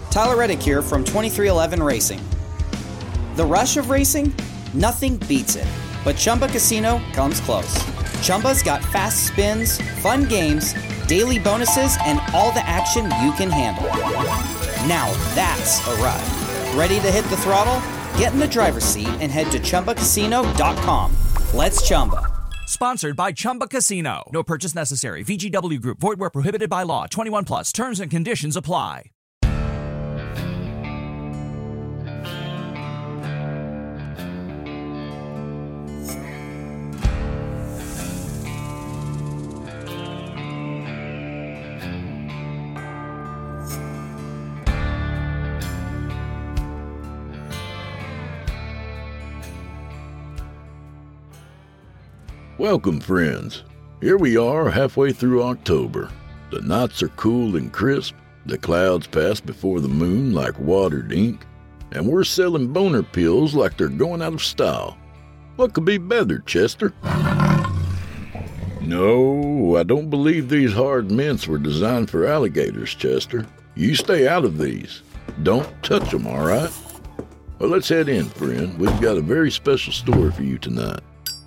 Tyler Reddick here from 2311 Racing. The rush of racing? Nothing beats it, but Chumba Casino comes close. Chumba's got fast spins, fun games, daily bonuses, and all the action you can handle. Now that's a ride. Ready to hit the throttle? Get in the driver's seat and head to ChumbaCasino.com. Let's Chumba. Sponsored by Chumba Casino. No purchase necessary. VGW Group. Void where prohibited by law. 21 plus. Terms and conditions apply. Welcome, friends. Here we are halfway through October. The nights are cool and crisp, the clouds pass before the moon like watered ink, and we're selling boner pills like they're going out of style. What could be better, Chester? No, I don't believe these hard mints were designed for alligators, Chester. You stay out of these. Don't touch them, all right? Well, let's head in, friend. We've got a very special story for you tonight.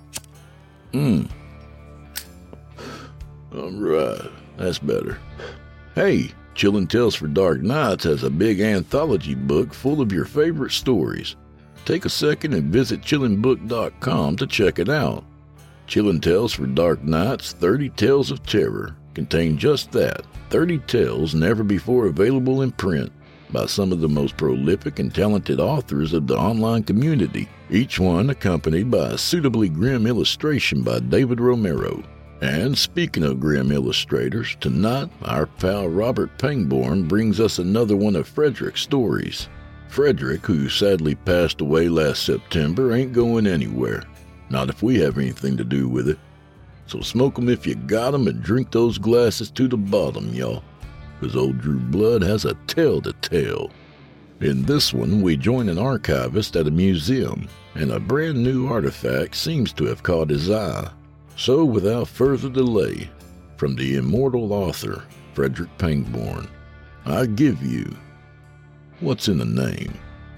All right, that's better. Hey, Chillin' Tales for Dark Nights has a big anthology book full of your favorite stories. Take a second and visit chillinbook.com to check it out. Chillin' Tales for Dark Nights 30 Tales of Terror contain just that, 30 tales never before available in print by some of the most prolific and talented authors of the online community, each one accompanied by a suitably grim illustration by David Romero. And speaking of grim illustrators, tonight our pal Robert Pangborn brings us another one of Frederick's stories. Frederick, who sadly passed away last September, ain't going anywhere. Not if we have anything to do with it. So smoke 'em if you got 'em and drink those glasses to the bottom, y'all. 'Cause old Drew Blood has a tale to tell. In this one, we join an archivist at a museum, and a brand new artifact seems to have caught his eye. So without further delay, from the immortal author, Frederick Pangborn, I give you What's in a Name?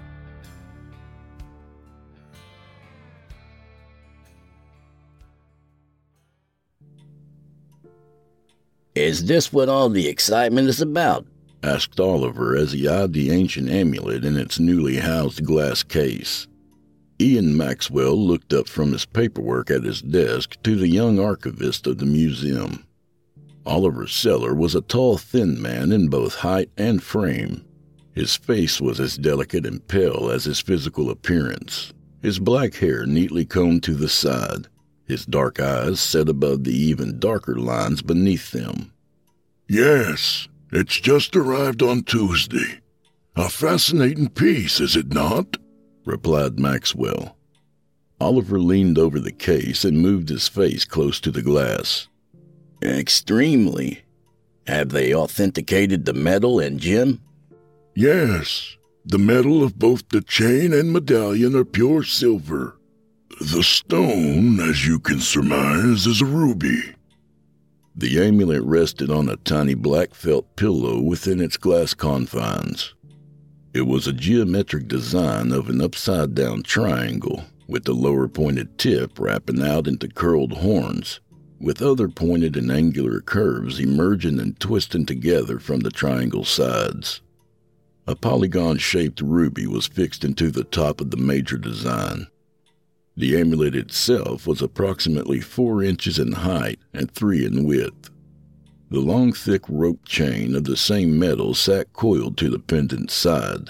Is this what all the excitement is about? Asked Oliver as he eyed the ancient amulet in its newly housed glass case. Ian Maxwell looked up from his paperwork at his desk to the young archivist of the museum. Oliver Seller was a tall, thin man in both height and frame. His face was as delicate and pale as his physical appearance, his black hair neatly combed to the side, his dark eyes set above the even darker lines beneath them. Yes, it's just arrived on Tuesday. A fascinating piece, is it not? Replied Maxwell. Oliver leaned over the case and moved his face close to the glass. Extremely. Have they authenticated the metal and gem? Yes, the metal of both the chain and medallion are pure silver. The stone, as you can surmise, is a ruby. The amulet rested on a tiny black felt pillow within its glass confines. It was a geometric design of an upside-down triangle, with the lower pointed tip wrapping out into curled horns, with other pointed and angular curves emerging and twisting together from the triangle sides. A polygon-shaped ruby was fixed into the top of the major design. The amulet itself was approximately 4 inches in height and 3 in width. The long, thick rope chain of the same metal sat coiled to the pendant side.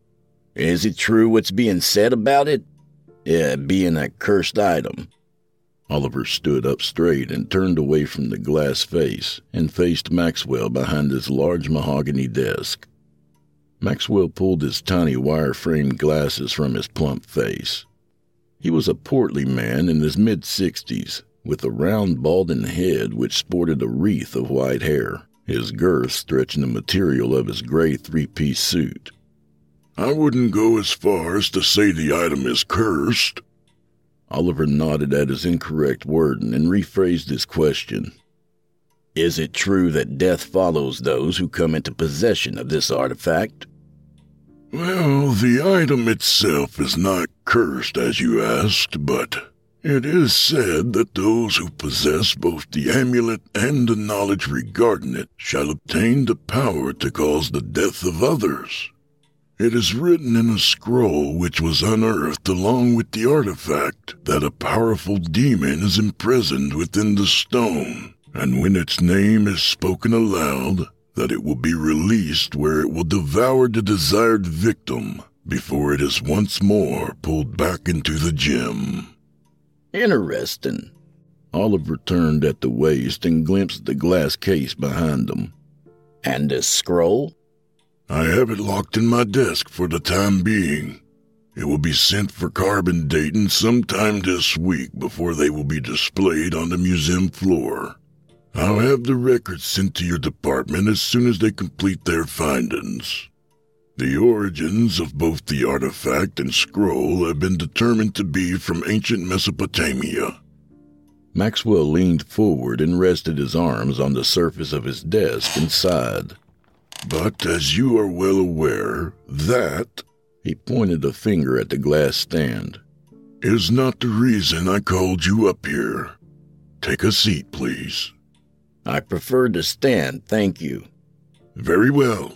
Is it true what's being said about it? Being a cursed item? Oliver stood up straight and turned away from the glass face and faced Maxwell behind his large mahogany desk. Maxwell pulled his tiny wire-framed glasses from his plump face. He was a portly man in his mid-60s, with a round, balding head which sported a wreath of white hair, his girth stretching the material of his gray three-piece suit. I wouldn't go as far as to say the item is cursed. Oliver nodded at his incorrect wording and rephrased his question. Is it true that death follows those who come into possession of this artifact? Well, the item itself is not cursed as you asked, but it is said that those who possess both the amulet and the knowledge regarding it shall obtain the power to cause the death of others. It is written in a scroll which was unearthed along with the artifact that a powerful demon is imprisoned within the stone, and when its name is spoken aloud, that it will be released where it will devour the desired victim before it is once more pulled back into the gem. Interesting. Oliver turned at the waist and glimpsed the glass case behind him. And this scroll? I have it locked in my desk for the time being. It will be sent for carbon dating sometime this week before they will be displayed on the museum floor. I'll have the records sent to your department as soon as they complete their findings. The origins of both the artifact and scroll have been determined to be from ancient Mesopotamia. Maxwell leaned forward and rested his arms on the surface of his desk and sighed. But as you are well aware, that, he pointed a finger at the glass stand, is not the reason I called you up here. Take a seat, please. I prefer to stand, thank you. Very well.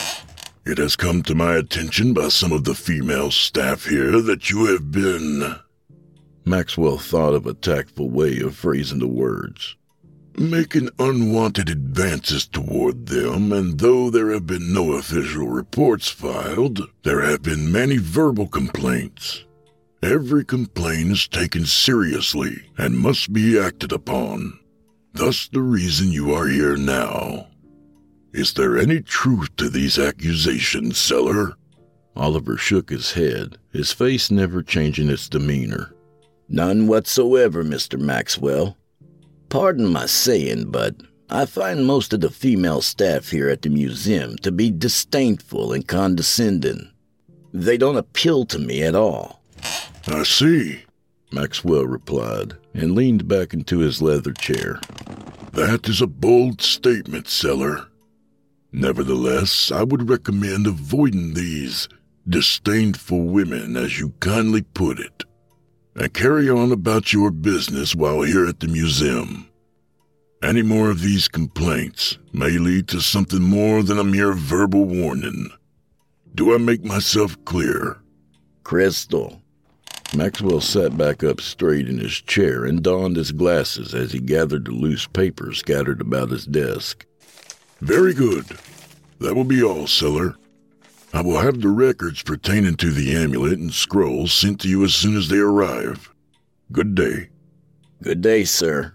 It has come to my attention by some of the female staff here that you have been... Maxwell thought of a tactful way of phrasing the words. Making unwanted advances toward them, and though there have been no official reports filed, there have been many verbal complaints. Every complaint is taken seriously and must be acted upon. Thus the reason you are here now. Is there any truth to these accusations, Seller? Oliver shook his head, his face never changing its demeanor. None whatsoever, Mr. Maxwell. Pardon my saying, but I find most of the female staff here at the museum to be disdainful and condescending. They don't appeal to me at all. I see, Maxwell replied, and leaned back into his leather chair. That is a bold statement, Seller. Nevertheless, I would recommend avoiding these disdainful women, as you kindly put it, and carry on about your business while here at the museum. Any more of these complaints may lead to something more than a mere verbal warning. Do I make myself clear? Crystal. Maxwell sat back up straight in his chair and donned his glasses as he gathered the loose papers scattered about his desk. Very good. That will be all, Seller. I will have the records pertaining to the amulet and scroll sent to you as soon as they arrive. Good day. Good day, sir.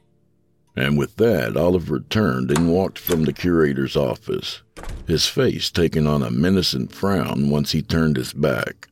And with that, Oliver turned and walked from the curator's office, his face taking on a menacing frown once he turned his back.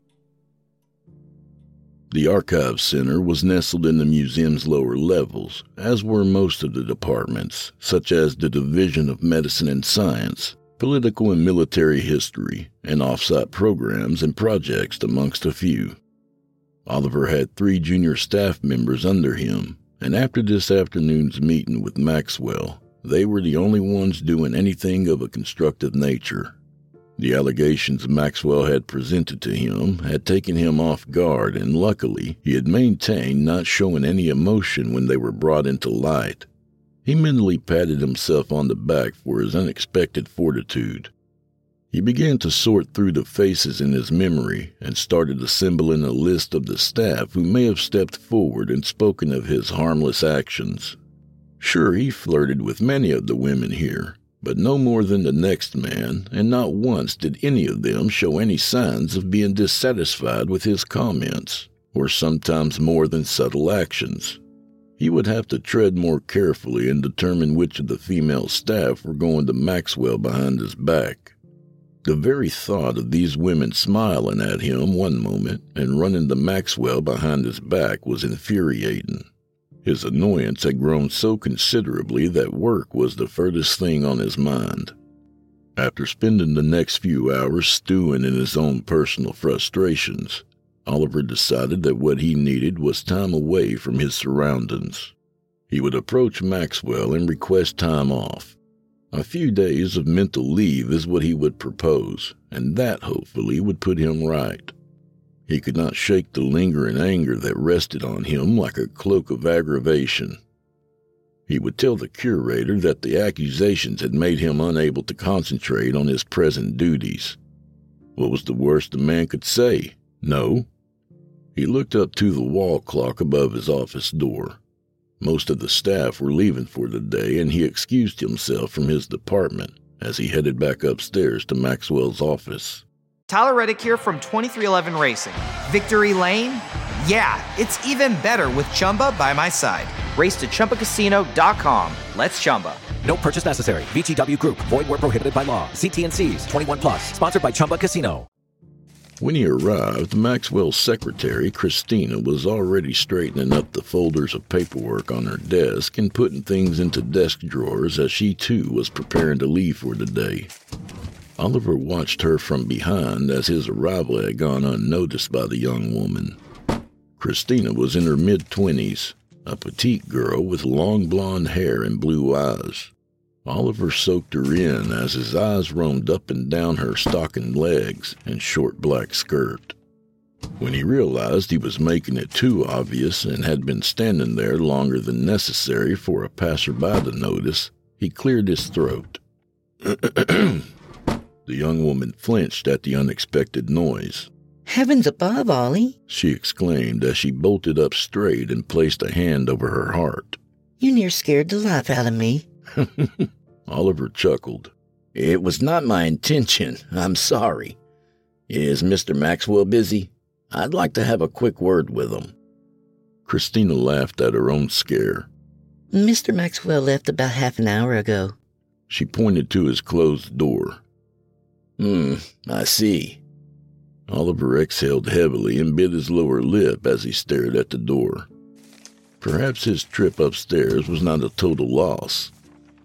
The Archives Center was nestled in the museum's lower levels, as were most of the departments, such as the Division of Medicine and Science, Political and Military History, and off-site programs and projects amongst a few. Oliver had 3 junior staff members under him, and after this afternoon's meeting with Maxwell, they were the only ones doing anything of a constructive nature. The allegations Maxwell had presented to him had taken him off guard, and luckily he had maintained not showing any emotion when they were brought into light. He mentally patted himself on the back for his unexpected fortitude. He began to sort through the faces in his memory and started assembling a list of the staff who may have stepped forward and spoken of his harmless actions. Sure, he flirted with many of the women here, but no more than the next man, and not once did any of them show any signs of being dissatisfied with his comments, or sometimes more than subtle actions. He would have to tread more carefully and determine which of the female staff were going to Maxwell behind his back. The very thought of these women smiling at him one moment and running to Maxwell behind his back was infuriating. His annoyance had grown so considerably that work was the furthest thing on his mind. After spending the next few hours stewing in his own personal frustrations, Oliver decided that what he needed was time away from his surroundings. He would approach Maxwell and request time off. A few days of mental leave is what he would propose, and that, hopefully, would put him right. He could not shake the lingering anger that rested on him like a cloak of aggravation. He would tell the curator that the accusations had made him unable to concentrate on his present duties. What was the worst a man could say? No. He looked up to the wall clock above his office door. Most of the staff were leaving for the day, and he excused himself from his department as he headed back upstairs to Maxwell's office. Tyler Reddick here from 2311 Racing. Victory Lane? Yeah, it's even better with Chumba by my side. Race to ChumbaCasino.com. Let's Chumba. No purchase necessary. VGW Group. Void where prohibited by law. See T&Cs. 21 plus. Sponsored by Chumba Casino. When he arrived, Maxwell's secretary, Christina, was already straightening up the folders of paperwork on her desk and putting things into desk drawers as she, too, was preparing to leave for the day. Oliver watched her from behind as his arrival had gone unnoticed by the young woman. Christina was in her mid-20s, a petite girl with long blonde hair and blue eyes. Oliver soaked her in as his eyes roamed up and down her stockinged legs and short black skirt. When he realized he was making it too obvious and had been standing there longer than necessary for a passerby to notice, he cleared his throat. The young woman flinched at the unexpected noise. "Heavens above, Ollie," she exclaimed as she bolted up straight and placed a hand over her heart. "You near scared the life out of me." Oliver chuckled. It was not my intention. I'm sorry. Is Mr. Maxwell busy? I'd like to have a quick word with him. Christina laughed at her own scare. "Mr. Maxwell left about half an hour ago." She pointed to his closed door. I see. Oliver exhaled heavily and bit his lower lip as he stared at the door. Perhaps his trip upstairs was not a total loss.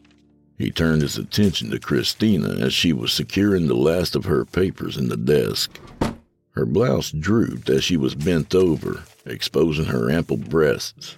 He turned his attention to Christina as she was securing the last of her papers in the desk. Her blouse drooped as she was bent over, exposing her ample breasts.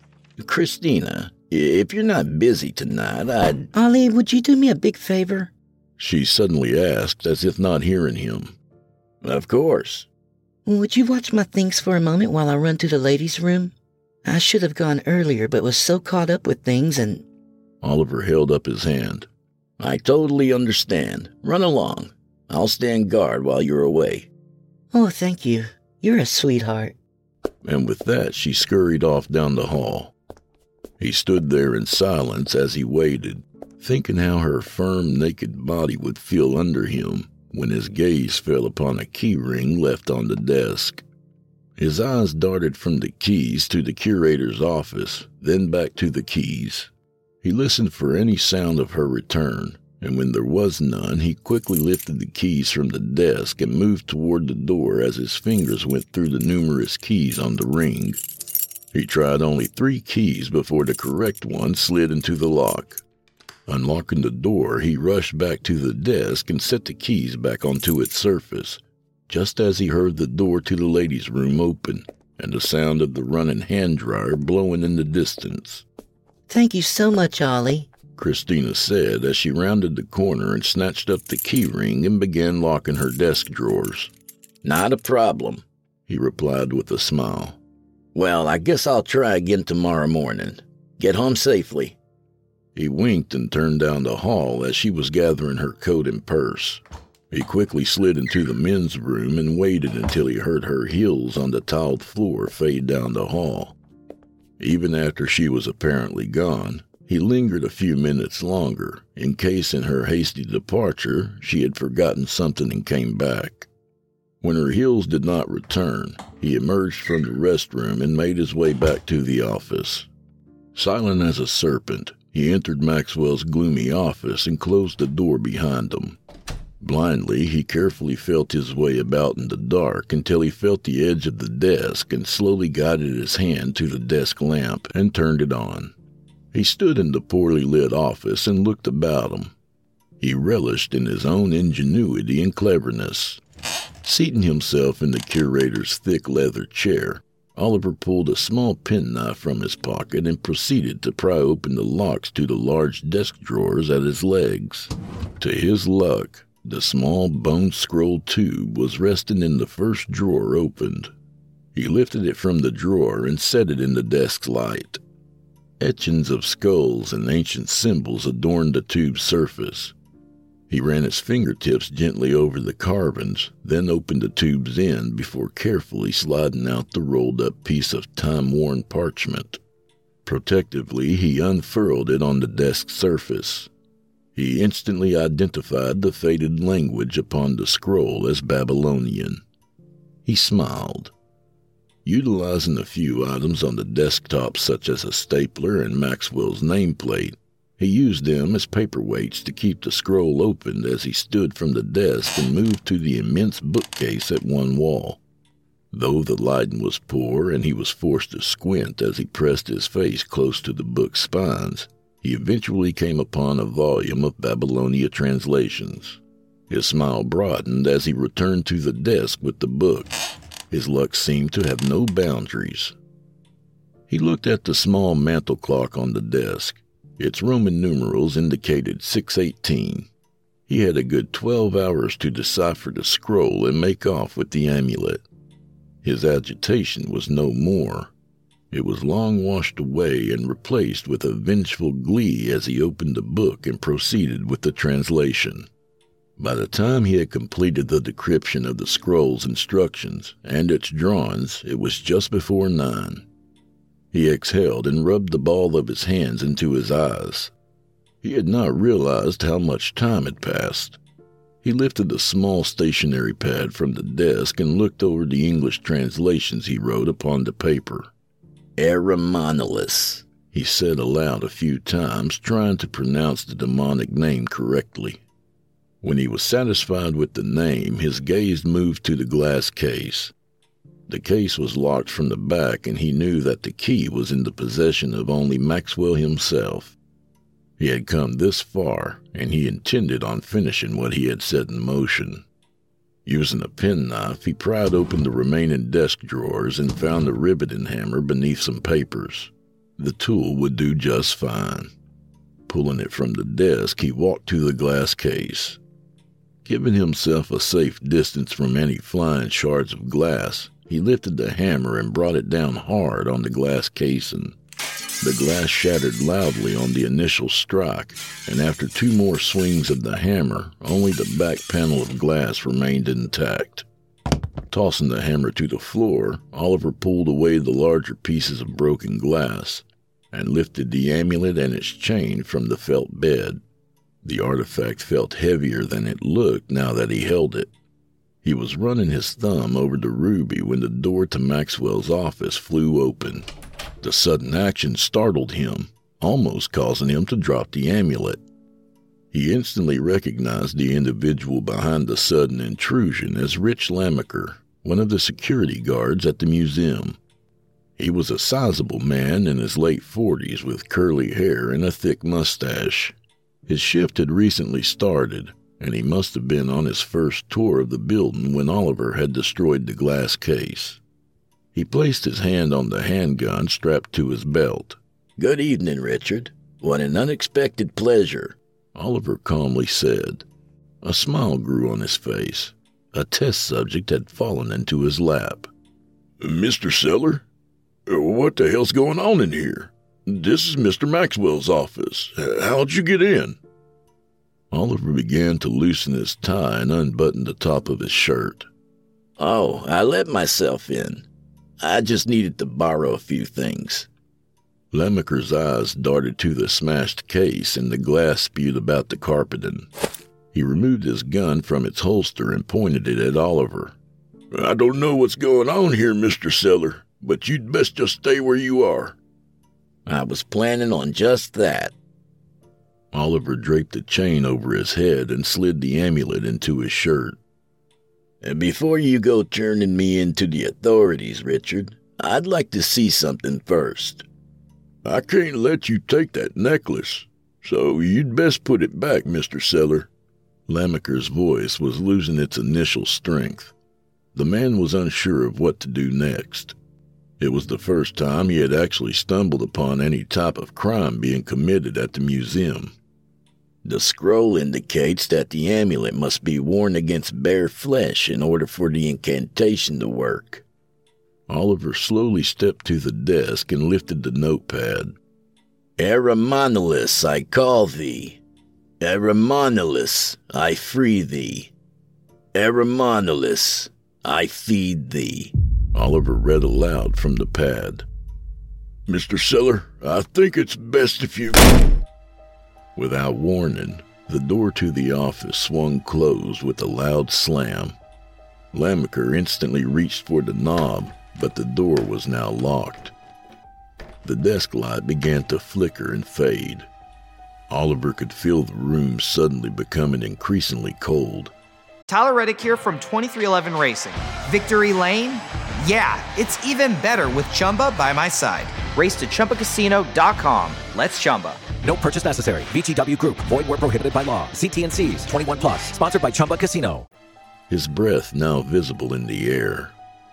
Christina, if you're not busy tonight, Ollie, would you do me a big favor? She suddenly asked, as if not hearing him. Of course. Would you watch my things for a moment while I run to the ladies' room? I should have gone earlier, but was so caught up with things and... Oliver held up his hand. I totally understand. Run along. I'll stand guard while you're away. Oh, thank you. You're a sweetheart. And with that, she scurried off down the hall. He stood there in silence as he waited, thinking how her firm, naked body would feel under him when his gaze fell upon a key ring left on the desk. His eyes darted from the keys to the curator's office, then back to the keys. He listened for any sound of her return, and when there was none, he quickly lifted the keys from the desk and moved toward the door as his fingers went through the numerous keys on the ring. He tried only 3 keys before the correct one slid into the lock. Unlocking the door, he rushed back to the desk and set the keys back onto its surface, just as he heard the door to the ladies' room open and the sound of the running hand dryer blowing in the distance. Thank you so much, Ollie, Christina said as she rounded the corner and snatched up the key ring and began locking her desk drawers. Not a problem, he replied with a smile. Well, I guess I'll try again tomorrow morning. Get home safely. He winked and turned down the hall as she was gathering her coat and purse. He quickly slid into the men's room and waited until he heard her heels on the tiled floor fade down the hall. Even after she was apparently gone, he lingered a few minutes longer, in case in her hasty departure she had forgotten something and came back. When her heels did not return, he emerged from the restroom and made his way back to the office. Silent as a serpent, he entered Maxwell's gloomy office and closed the door behind him. Blindly, he carefully felt his way about in the dark until he felt the edge of the desk and slowly guided his hand to the desk lamp and turned it on. He stood in the poorly lit office and looked about him. He relished in his own ingenuity and cleverness. Seating himself in the curator's thick leather chair, Oliver pulled a small penknife from his pocket and proceeded to pry open the locks to the large desk drawers at his legs. To his luck, the small bone scroll tube was resting in the first drawer opened. He lifted it from the drawer and set it in the desk's light. Etchings of skulls and ancient symbols adorned the tube's surface. He ran his fingertips gently over the carvings, then opened the tube's end before carefully sliding out the rolled-up piece of time-worn parchment. Protectively, he unfurled it on the desk's surface. He instantly identified the faded language upon the scroll as Babylonian. He smiled. Utilizing a few items on the desktop such as a stapler and Maxwell's nameplate, he used them as paperweights to keep the scroll open as he stood from the desk and moved to the immense bookcase at one wall. Though the lighting was poor and he was forced to squint as he pressed his face close to the book's spines, he eventually came upon a volume of Babylonia translations. His smile broadened as he returned to the desk with the book. His luck seemed to have no boundaries. He looked at the small mantel clock on the desk. Its Roman numerals indicated 6:18. He had a good 12 hours to decipher the scroll and make off with the amulet. His agitation was no more. It was long washed away and replaced with a vengeful glee as he opened the book and proceeded with the translation. By the time he had completed the decryption of the scroll's instructions and its drawings, it was just before 9. He exhaled and rubbed the ball of his hands into his eyes. He had not realized how much time had passed. He lifted a small stationery pad from the desk and looked over the English translations he wrote upon the paper. Eremonolus, he said aloud a few times, trying to pronounce the demonic name correctly. When he was satisfied with the name, his gaze moved to the glass case. The case was locked from the back, and he knew that the key was in the possession of only Maxwell himself. He had come this far, and he intended on finishing what he had set in motion. Using a penknife, he pried open the remaining desk drawers and found a riveting hammer beneath some papers. The tool would do just fine. Pulling it from the desk, he walked to the glass case. Giving himself a safe distance from any flying shards of glass, he lifted the hammer and brought it down hard on the glass casing. The glass shattered loudly on the initial strike, and after 2 more swings of the hammer, only the back panel of glass remained intact. Tossing the hammer to the floor, Oliver pulled away the larger pieces of broken glass and lifted the amulet and its chain from the felt bed. The artifact felt heavier than it looked now that he held it. He was running his thumb over the ruby when the door to Maxwell's office flew open. The sudden action startled him, almost causing him to drop the amulet. He instantly recognized the individual behind the sudden intrusion as Rich Lamaker, one of the security guards at the museum. He was a sizable man in his late 40s with curly hair and a thick mustache. His shift had recently started, and he must have been on his first tour of the building when Oliver had destroyed the glass case. He placed his hand on the handgun strapped to his belt. "Good evening, Richard. What an unexpected pleasure," Oliver calmly said. A smile grew on his face. A test subject had fallen into his lap. "Mr. Seller? What the hell's going on in here? This is Mr. Maxwell's office. How'd you get in?" Oliver began to loosen his tie and unbutton the top of his shirt. "Oh, I let myself in. I just needed to borrow a few things." Lamaker's eyes darted to the smashed case and the glass spewed about the carpeting. He removed his gun from its holster and pointed it at Oliver. "I don't know what's going on here, Mr. Seller, but you'd best just stay where you are." "I was planning on just that." Oliver draped the chain over his head and slid the amulet into his shirt. "Before you go turning me into the authorities, Richard, I'd like to see something first." "I can't let you take that necklace, so you'd best put it back, Mr. Seller." Lamaker's voice was losing its initial strength. The man was unsure of what to do next. It was the first time he had actually stumbled upon any type of crime being committed at the museum. The scroll indicates that the amulet must be worn against bare flesh in order for the incantation to work. Oliver slowly stepped to the desk and lifted the notepad. Aramonilus, I call thee. Aramonilus, I free thee. Aramonilus, I feed thee. Oliver read aloud from the pad. Mr. Seller, I think it's best if you... Without warning, the door to the office swung closed with a loud slam. Lamaker instantly reached for the knob, but the door was now locked. The desk light began to flicker and fade. Oliver could feel the room suddenly becoming increasingly cold. Tyler Reddick here from 2311 Racing. Victory Lane? Yeah, it's even better with Chumba by my side. Race to ChumbaCasino.com. Let's Chumba. No purchase necessary. VGW Group. Void where prohibited by law. See T&Cs. 21 plus. Sponsored by Chumba Casino. His breath now visible in the air.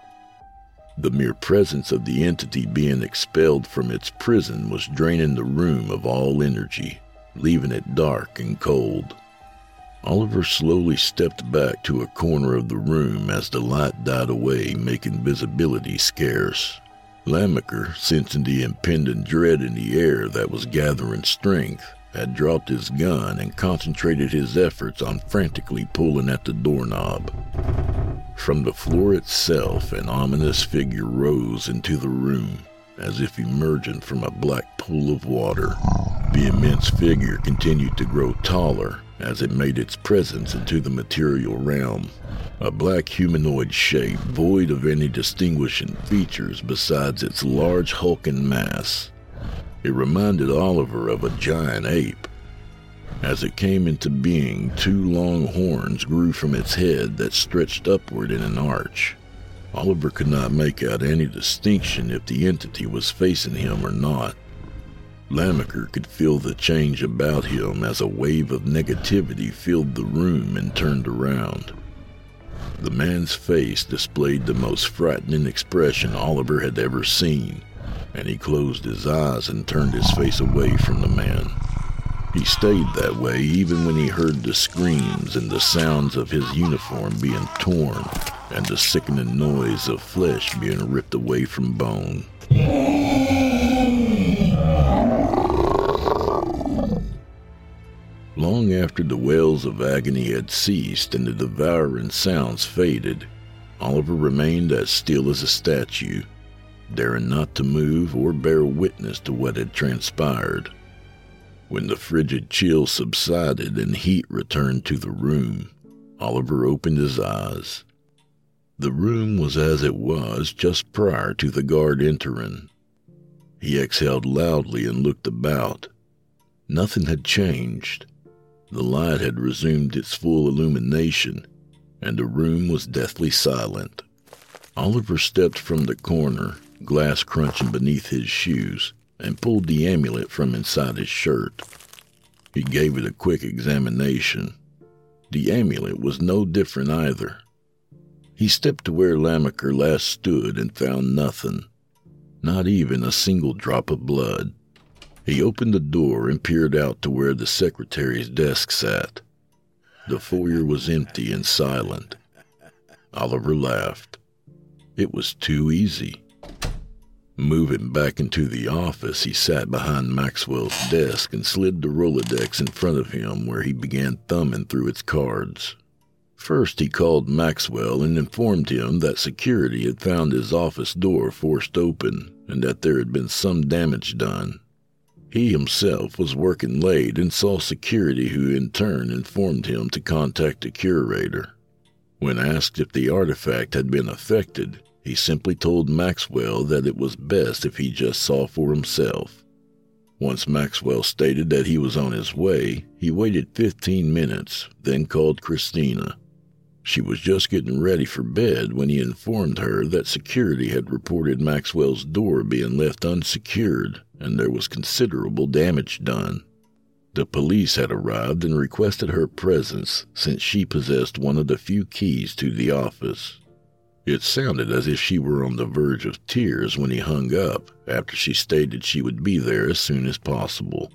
The mere presence of the entity being expelled from its prison was draining the room of all energy, leaving it dark and cold. Oliver slowly stepped back to a corner of the room as the light died away, making visibility scarce. Lamaker, sensing the impending dread in the air that was gathering strength, had dropped his gun and concentrated his efforts on frantically pulling at the doorknob. From the floor itself, an ominous figure rose into the room, as if emerging from a black pool of water. The immense figure continued to grow taller as it made its presence into the material realm. A black humanoid shape void of any distinguishing features besides its large hulking mass. It reminded Oliver of a giant ape. As it came into being, two long horns grew from its head that stretched upward in an arch. Oliver could not make out any distinction if the entity was facing him or not. Lamaker could feel the change about him as a wave of negativity filled the room and turned around. The man's face displayed the most frightening expression Oliver had ever seen, and he closed his eyes and turned his face away from the man. He stayed that way even when he heard the screams and the sounds of his uniform being torn and the sickening noise of flesh being ripped away from bone. Long after the wails of agony had ceased and the devouring sounds faded, Oliver remained as still as a statue, daring not to move or bear witness to what had transpired. When the frigid chill subsided and heat returned to the room, Oliver opened his eyes. The room was as it was just prior to the guard entering. He exhaled loudly and looked about. Nothing had changed. The light had resumed its full illumination, and the room was deathly silent. Oliver stepped from the corner, glass crunching beneath his shoes, and pulled the amulet from inside his shirt. He gave it a quick examination. The amulet was no different either. He stepped to where Lamaker last stood and found nothing, not even a single drop of blood. He opened the door and peered out to where the secretary's desk sat. The foyer was empty and silent. Oliver laughed. It was too easy. Moving back into the office, he sat behind Maxwell's desk and slid the Rolodex in front of him where he began thumbing through its cards. First, he called Maxwell and informed him that security had found his office door forced open and that there had been some damage done. He himself was working late and saw security, who in turn informed him to contact the curator. When asked if the artifact had been affected, he simply told Maxwell that it was best if he just saw for himself. Once Maxwell stated that he was on his way, he waited 15 minutes, then called Christina. She was just getting ready for bed when he informed her that security had reported Maxwell's door being left unsecured and there was considerable damage done. The police had arrived and requested her presence since she possessed one of the few keys to the office. It sounded as if she were on the verge of tears when he hung up after she stated she would be there as soon as possible.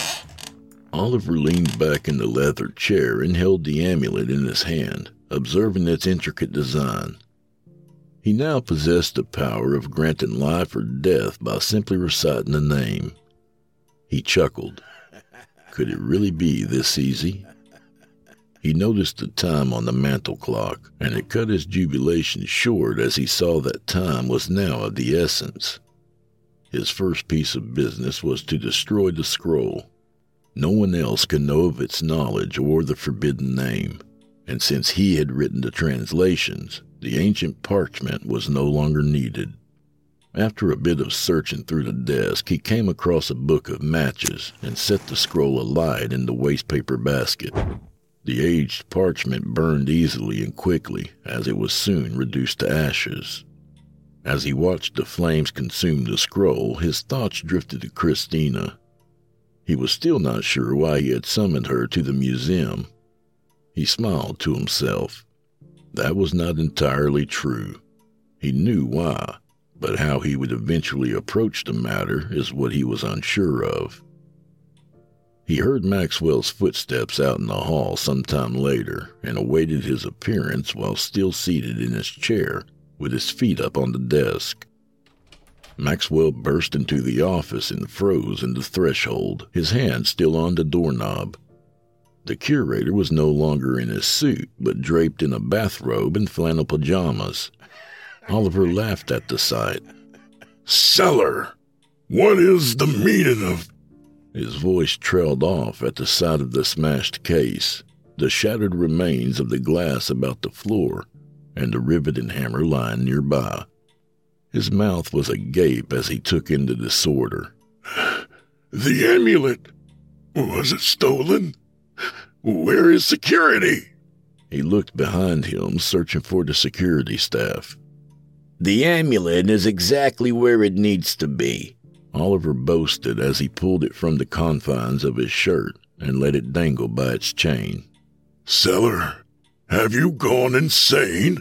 Oliver leaned back in the leather chair and held the amulet in his hand, observing its intricate design. He now possessed the power of granting life or death by simply reciting the name. He chuckled. Could it really be this easy? He noticed the time on the mantel clock, and it cut his jubilation short as he saw that time was now of the essence. His first piece of business was to destroy the scroll. No one else could know of its knowledge or the forbidden name, and since he had written the translations, the ancient parchment was no longer needed. After a bit of searching through the desk, he came across a book of matches and set the scroll alight in the wastepaper basket. The aged parchment burned easily and quickly, as it was soon reduced to ashes. As he watched the flames consume the scroll, his thoughts drifted to Christina. He was still not sure why he had summoned her to the museum. He smiled to himself. That was not entirely true. He knew why, but how he would eventually approach the matter is what he was unsure of. He heard Maxwell's footsteps out in the hall sometime later and awaited his appearance while still seated in his chair with his feet up on the desk. Maxwell burst into the office and froze in the threshold, his hand still on the doorknob. The curator was no longer in his suit, but draped in a bathrobe and flannel pajamas. Oliver laughed at the sight. "Cellar, what is the meaning of—" His voice trailed off at the sight of the smashed case, the shattered remains of the glass about the floor, and the rivet and hammer lying nearby. His mouth was agape as he took in the disorder. "The amulet. Was it stolen? Where is security?" He looked behind him, searching for the security staff. "The amulet is exactly where it needs to be," Oliver boasted as he pulled it from the confines of his shirt and let it dangle by its chain. "Cellar, have you gone insane?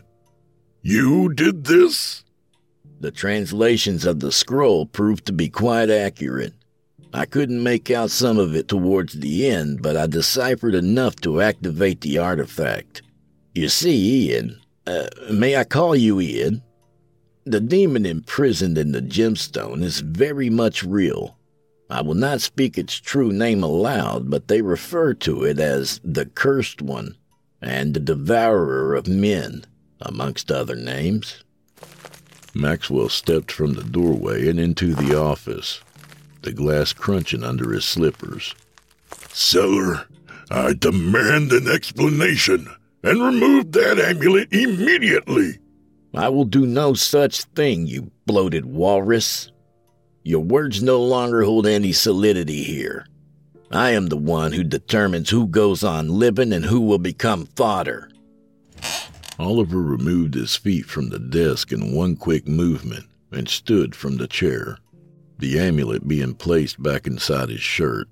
You did this?" The translations of the scroll proved to be quite accurate. I couldn't make out some of it towards the end, but I deciphered enough to activate the artifact. You see, Ian, may I call you Ian? The demon imprisoned in the gemstone is very much real. I will not speak its true name aloud, but they refer to it as the Cursed One and the Devourer of Men, amongst other names. Maxwell stepped from the doorway and into the office, the glass crunching under his slippers. "Cellar, I demand an explanation, and remove that amulet immediately." "I will do no such thing, you bloated walrus. Your words no longer hold any solidity here. I am the one who determines who goes on living and who will become fodder." Oliver removed his feet from the desk in one quick movement and stood from the chair, the amulet being placed back inside his shirt.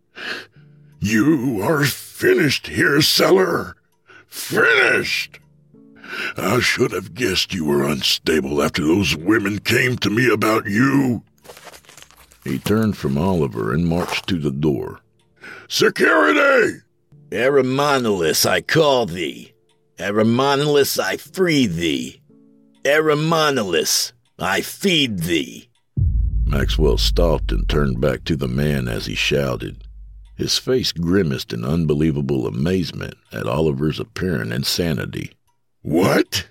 "You are finished here, Cellar. Finished! I should have guessed you were unstable after those women came to me about you." He turned from Oliver and marched to the door. "Security!" "Eremonolus, I call thee. Eremonolus, I free thee. Eremonolus, I feed thee." Maxwell stopped and turned back to the man as he shouted. His face grimaced in unbelievable amazement at Oliver's apparent insanity. "What?"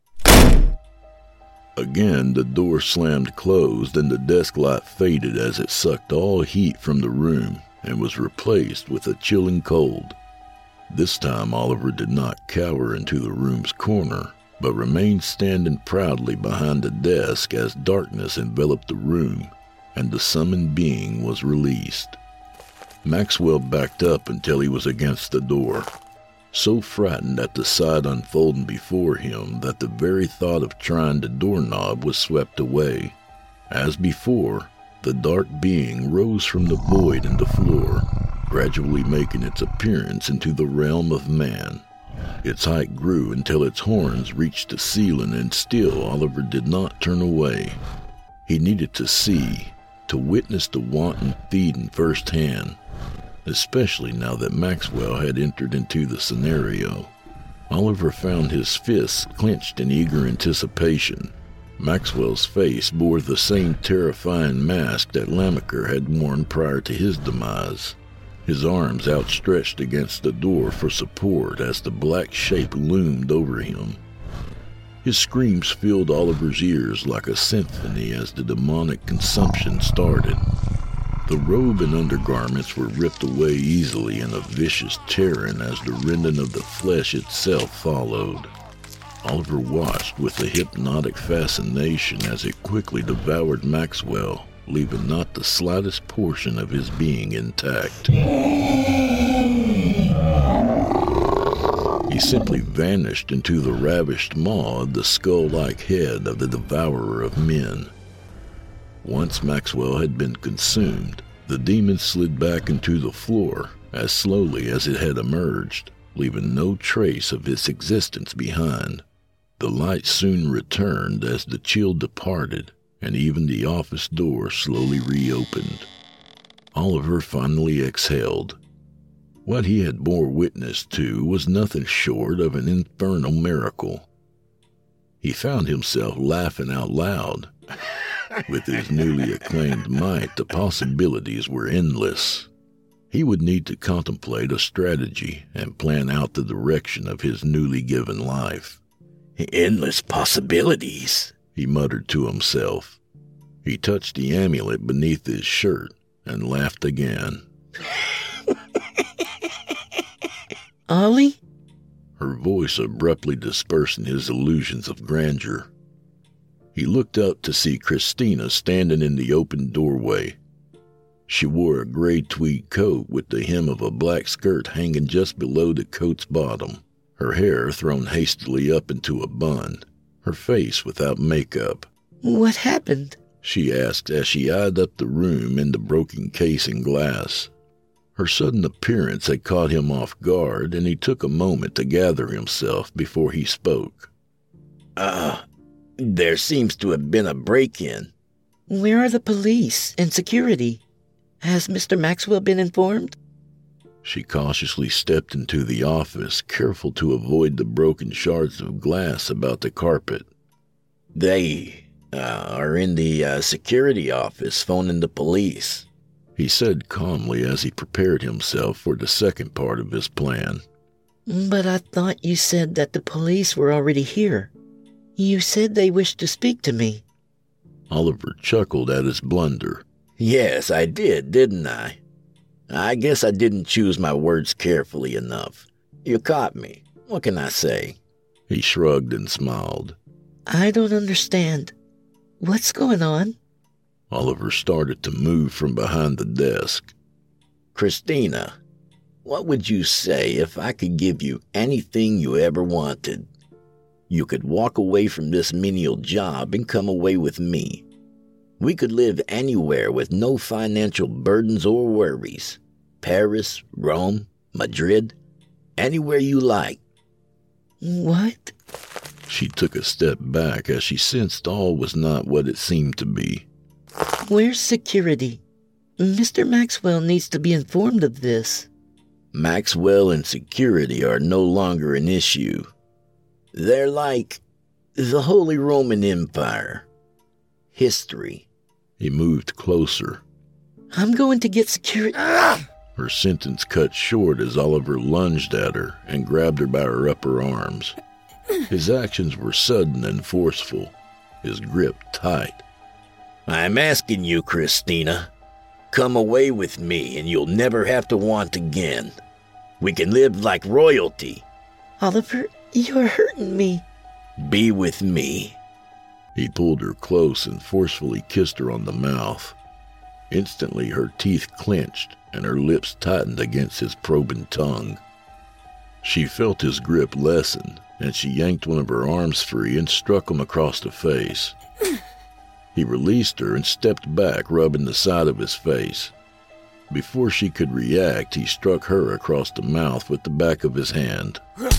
Again, the door slammed closed and the desk light faded as it sucked all heat from the room and was replaced with a chilling cold. This time, Oliver did not cower into the room's corner, but remained standing proudly behind the desk as darkness enveloped the room and the summoned being was released. Maxwell backed up until he was against the door, so frightened at the sight unfolding before him that the very thought of trying the doorknob was swept away. As before, the dark being rose from the void in the floor, gradually making its appearance into the realm of man. Its height grew until its horns reached the ceiling, and still Oliver did not turn away. He needed to see, to witness the wanton feeding firsthand, especially now that Maxwell had entered into the scenario. Oliver found his fists clenched in eager anticipation. Maxwell's face bore the same terrifying mask that Lamaker had worn prior to his demise, his arms outstretched against the door for support as the black shape loomed over him. His screams filled Oliver's ears like a symphony as the demonic consumption started. The robe and undergarments were ripped away easily in a vicious tearing as the rending of the flesh itself followed. Oliver watched with a hypnotic fascination as it quickly devoured Maxwell, leaving not the slightest portion of his being intact. He simply vanished into the ravished maw of the skull-like head of the devourer of men. Once Maxwell had been consumed, the demon slid back into the floor as slowly as it had emerged, leaving no trace of its existence behind. The light soon returned as the chill departed, and even the office door slowly reopened. Oliver finally exhaled. What he had bore witness to was nothing short of an infernal miracle. He found himself laughing out loud. With his newly acclaimed might, the possibilities were endless. He would need to contemplate a strategy and plan out the direction of his newly given life. Endless possibilities, he muttered to himself. He touched the amulet beneath his shirt and laughed again. Ollie? Her voice abruptly dispersing his illusions of grandeur. He looked up to see Christina standing in the open doorway. She wore a gray tweed coat with the hem of a black skirt hanging just below the coat's bottom, her hair thrown hastily up into a bun, her face without makeup. What happened? She asked as she eyed up the room in the broken case and glass. Her sudden appearance had caught him off guard, and he took a moment to gather himself before he spoke. There seems to have been a break-in. Where are the police and security? Has Mr. Maxwell been informed? She cautiously stepped into the office, careful to avoid the broken shards of glass about the carpet. They are in the security office phoning the police, he said calmly as he prepared himself for the second part of his plan. But I thought you said that the police were already here. You said they wished to speak to me. Oliver chuckled at his blunder. Yes, I did, didn't I? I guess I didn't choose my words carefully enough. You caught me. What can I say? He shrugged and smiled. I don't understand. What's going on? Oliver started to move from behind the desk. Christina, what would you say if I could give you anything you ever wanted? You could walk away from this menial job and come away with me. We could live anywhere with no financial burdens or worries. Paris, Rome, Madrid, anywhere you like. What? She took a step back as she sensed all was not what it seemed to be. Where's security? Mr. Maxwell needs to be informed of this. Maxwell and security are no longer an issue. They're like the Holy Roman Empire. History. He moved closer. I'm going to get security. Her sentence cut short as Oliver lunged at her and grabbed her by her upper arms. His actions were sudden and forceful, his grip tight. I'm asking you, Christina. Come away with me and you'll never have to want again. We can live like royalty. Oliver, you're hurting me. Be with me. He pulled her close and forcefully kissed her on the mouth. Instantly, her teeth clenched and her lips tightened against his probing tongue. She felt his grip lessen, and she yanked one of her arms free and struck him across the face. He released her and stepped back, rubbing the side of his face. Before she could react, he struck her across the mouth with the back of his hand.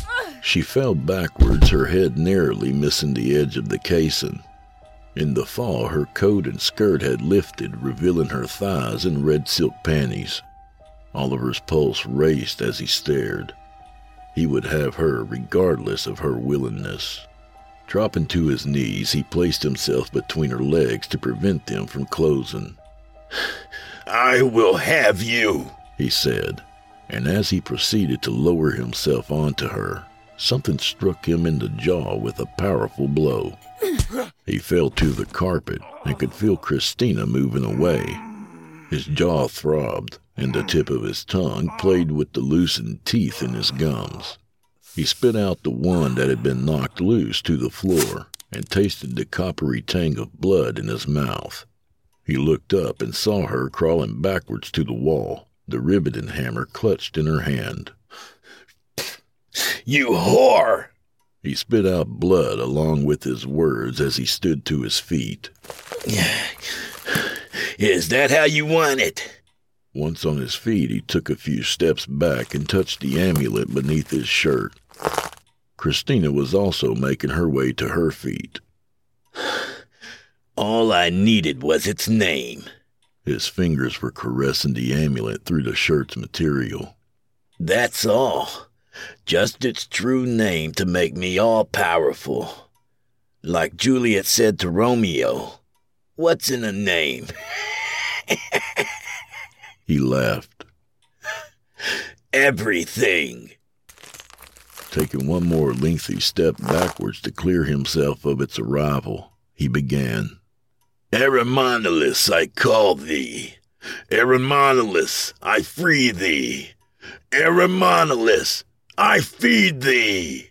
She fell backwards, her head narrowly missing the edge of the casing. In the fall, her coat and skirt had lifted, revealing her thighs and red silk panties. Oliver's pulse raced as he stared. He would have her regardless of her willingness. Dropping to his knees, he placed himself between her legs to prevent them from closing. "I will have you," he said, and as he proceeded to lower himself onto her, something struck him in the jaw with a powerful blow. He fell to the carpet and could feel Christina moving away. His jaw throbbed, and the tip of his tongue played with the loosened teeth in his gums. He spit out the one that had been knocked loose to the floor and tasted the coppery tang of blood in his mouth. He looked up and saw her crawling backwards to the wall, the riveting hammer clutched in her hand. "You whore!" He spit out blood along with his words as he stood to his feet. "Is that how you want it?" Once on his feet, he took a few steps back and touched the amulet beneath his shirt. Christina was also making her way to her feet. "All I needed was its name." His fingers were caressing the amulet through the shirt's material. "That's all. Just its true name to make me all-powerful. Like Juliet said to Romeo, what's in a name?" He laughed. "Everything." Taking one more lengthy step backwards to clear himself of its arrival, he began. "Eremonolus, I call thee. Eremonolus, I free thee. Eremonolus, I feed thee."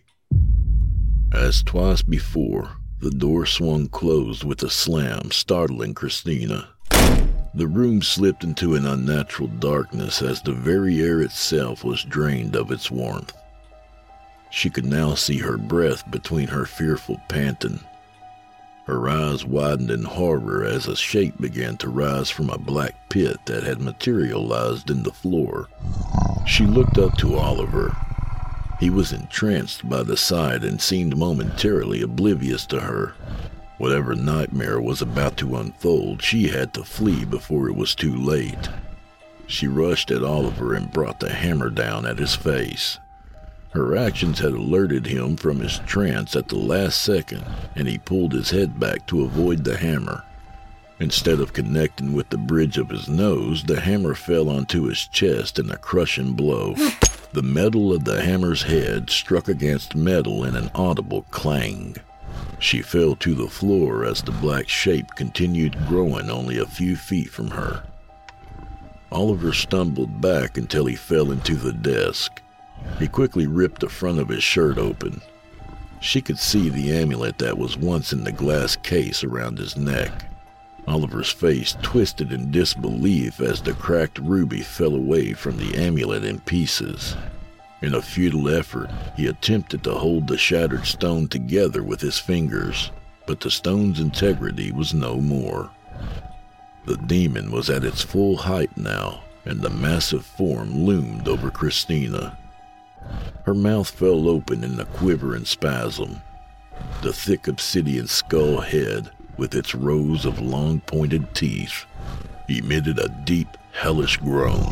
As twice before, the door swung closed with a slam, startling Christina. The room slipped into an unnatural darkness as the very air itself was drained of its warmth. She could now see her breath between her fearful panting. Her eyes widened in horror as a shape began to rise from a black pit that had materialized in the floor. She looked up to Oliver. He was entranced by the sight and seemed momentarily oblivious to her. Whatever nightmare was about to unfold, she had to flee before it was too late. She rushed at Oliver and brought the hammer down at his face. Her actions had alerted him from his trance at the last second, and he pulled his head back to avoid the hammer. Instead of connecting with the bridge of his nose, the hammer fell onto his chest in a crushing blow. The metal of the hammer's head struck against metal in an audible clang. She fell to the floor as the black shape continued growing only a few feet from her. Oliver stumbled back until he fell into the desk. He quickly ripped the front of his shirt open. She could see the amulet that was once in the glass case around his neck. Oliver's face twisted in disbelief as the cracked ruby fell away from the amulet in pieces. In a futile effort, he attempted to hold the shattered stone together with his fingers, but the stone's integrity was no more. The demon was at its full height now, and the massive form loomed over Christina. Her mouth fell open in a quiver and spasm. The thick obsidian skull head, with its rows of long pointed teeth, emitted a deep, hellish groan.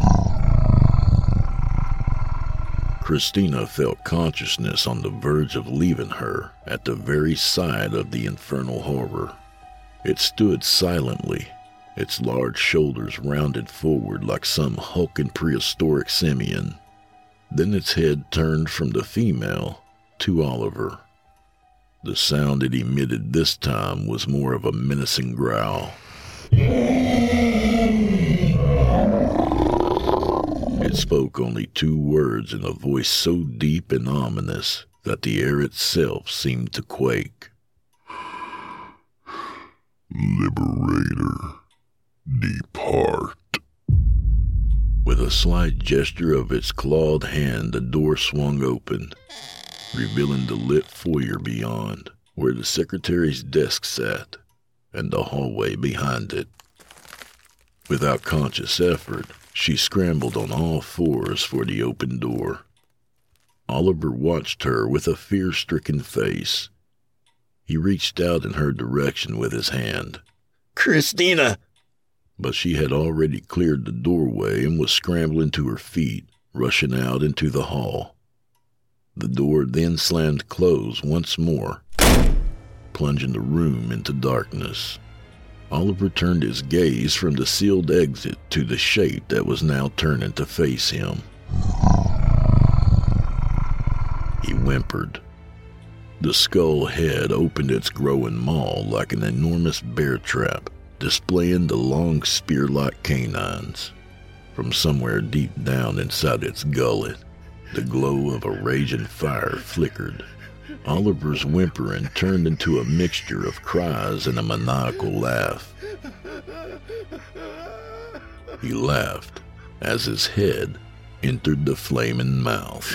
Christina felt consciousness on the verge of leaving her at the very side of the infernal horror. It stood silently, its large shoulders rounded forward like some hulking prehistoric simian. Then its head turned from the female to Oliver. The sound it emitted this time was more of a menacing growl. It spoke only 2 words in a voice so deep and ominous that the air itself seemed to quake. "Liberator, depart." With a slight gesture of its clawed hand, the door swung open, revealing the lit foyer beyond, where the secretary's desk sat, and the hallway behind it. Without conscious effort, she scrambled on all fours for the open door. Oliver watched her with a fear-stricken face. He reached out in her direction with his hand. Christina! But she had already cleared the doorway and was scrambling to her feet, rushing out into the hall. The door then slammed closed once more, plunging the room into darkness. Oliver turned his gaze from the sealed exit to the shape that was now turning to face him. He whimpered. The skull head opened its growing maw like an enormous bear trap, displaying the long spear-like canines. From somewhere deep down inside its gullet, the glow of a raging fire flickered. Oliver's whimpering turned into a mixture of cries and a maniacal laugh. He laughed as his head entered the flaming mouth.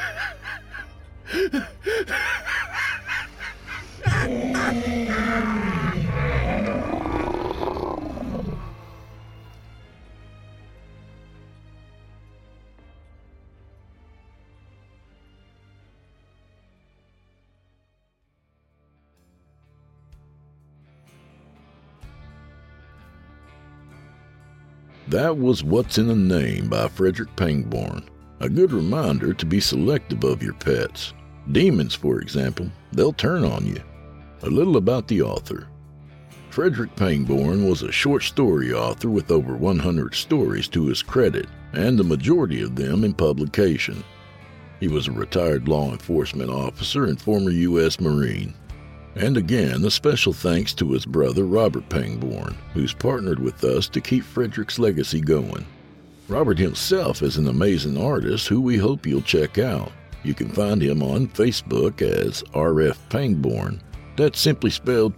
That was What's in a Name by Frederick Pangborn. A good reminder to be selective of your pets. Demons, for example, they'll turn on you. A little about the author. Frederick Pangborn was a short story author with over 100 stories to his credit, and the majority of them in publication. He was a retired law enforcement officer and former U.S. Marine. And again, a special thanks to his brother Robert Pangborn, who's partnered with us to keep Frederick's legacy going. Robert himself is an amazing artist who we hope you'll check out. You can find him on Facebook as R.F. Pangborn. That's simply spelled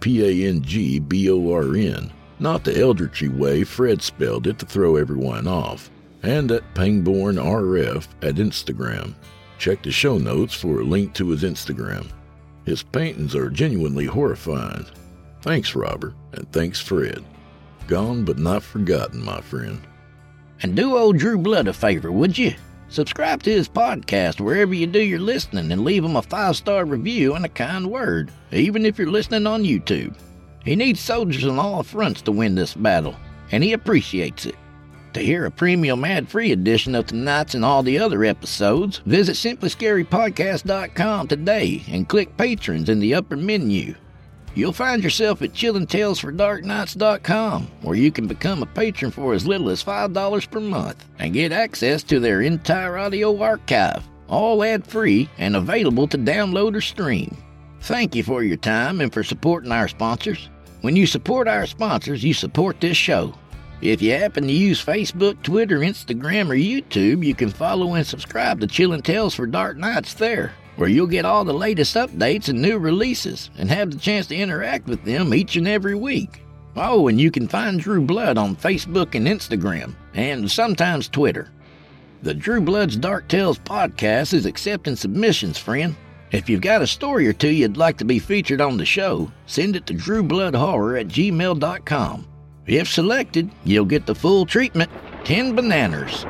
P-A-N-G-B-O-R-N, not the eldritchy way Fred spelled it to throw everyone off. And at Pangborn RF at Instagram. Check the show notes for a link to his Instagram. His paintings are genuinely horrifying. Thanks, Robert, and thanks, Fred. Gone but not forgotten, my friend. And do old Drew Blood a favor, would you? Subscribe to his podcast wherever you do your listening and leave him a 5-star review and a kind word, even if you're listening on YouTube. He needs soldiers on all fronts to win this battle, and he appreciates it. To hear a premium ad-free edition of tonight's and all the other episodes, visit simplyscarypodcast.com today and click Patrons in the upper menu. You'll find yourself at chillingtalesfordarknights.com, where you can become a patron for as little as $5 per month and get access to their entire audio archive, all ad-free and available to download or stream. Thank you for your time and for supporting our sponsors. When you support our sponsors, you support this show. If you happen to use Facebook, Twitter, Instagram, or YouTube, you can follow and subscribe to Chillin' Tales for Dark Nights there, where you'll get all the latest updates and new releases and have the chance to interact with them each and every week. Oh, and you can find Drew Blood on Facebook and Instagram, and sometimes Twitter. The Drew Blood's Dark Tales podcast is accepting submissions, friend. If you've got a story or two you'd like to be featured on the show, send it to drewbloodhorror@gmail.com. If selected, you'll get the full treatment, 10 bananas.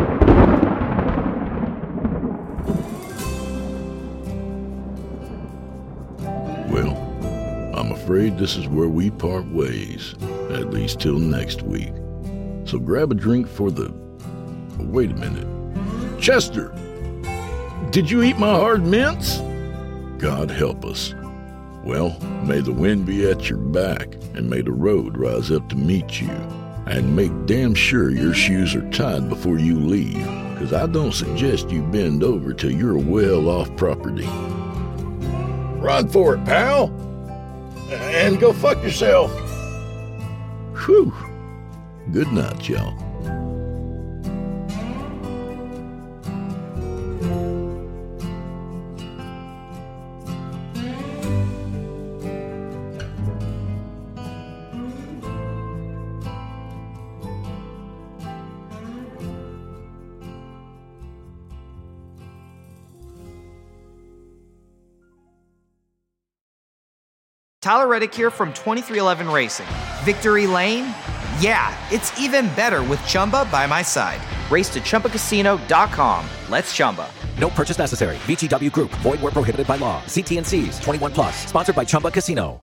Well, I'm afraid this is where we part ways, at least till next week. So grab a drink for the... Wait a minute. Chester! Did you eat my hard mints? God help us. Well, may the wind be at your back, and may the road rise up to meet you. And make damn sure your shoes are tied before you leave, because I don't suggest you bend over till you're well off property. Run for it, pal! And go fuck yourself! Whew! Good night, y'all. Tyler Reddick here from 2311 Racing. Victory Lane? Yeah, it's even better with Chumba by my side. Race to ChumbaCasino.com. Let's Chumba. No purchase necessary. VGW Group. Void where prohibited by law. See T&Cs. 21 plus. Sponsored by Chumba Casino.